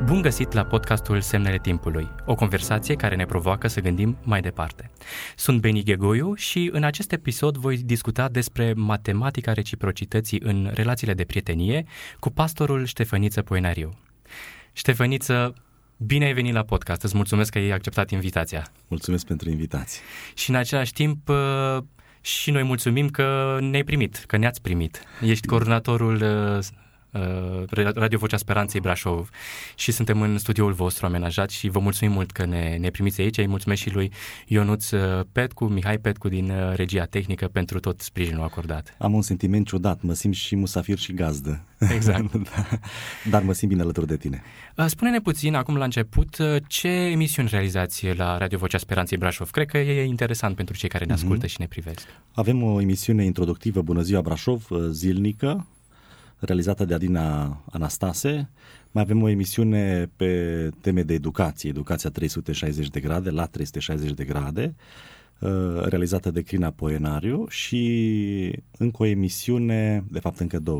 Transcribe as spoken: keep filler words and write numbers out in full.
Bun găsit la podcastul Semnele Timpului, o conversație care ne provoacă să gândim mai departe. Sunt Beni Ghegoiu și în acest episod voi discuta despre matematica reciprocității în relațiile de prietenie cu pastorul Ștefăniță Poenariu. Ștefăniță, bine ai venit la podcast, îți mulțumesc că ai acceptat invitația. Mulțumesc pentru invitație. Și în același timp și noi mulțumim că ne-ai primit, că ne-ați primit. Ești coordonatorul Radio Vocea Speranței Brașov și suntem în studioul vostru amenajat și vă mulțumim mult că ne, ne primiți aici. Îi mulțumesc și lui Ionuț Petcu, Mihai Petcu din Regia Tehnică pentru tot sprijinul acordat. Am un sentiment ciudat, mă simt și musafir și gazdă. Exact. Dar mă simt bine alături de tine. Spune-ne puțin, acum la început, ce emisiuni realizați la Radio Vocea Speranței Brașov? Cred că e interesant pentru cei care ne ascultă mm-hmm. și ne privesc. Avem o emisiune introductivă, Bună ziua Brașov, zilnică, realizată de Adina Anastase. Mai avem o emisiune pe teme de educație, educația trei sute șaizeci de grade, la trei sute șaizeci de grade, realizată de Crina Poenariu și încă o emisiune, de fapt încă două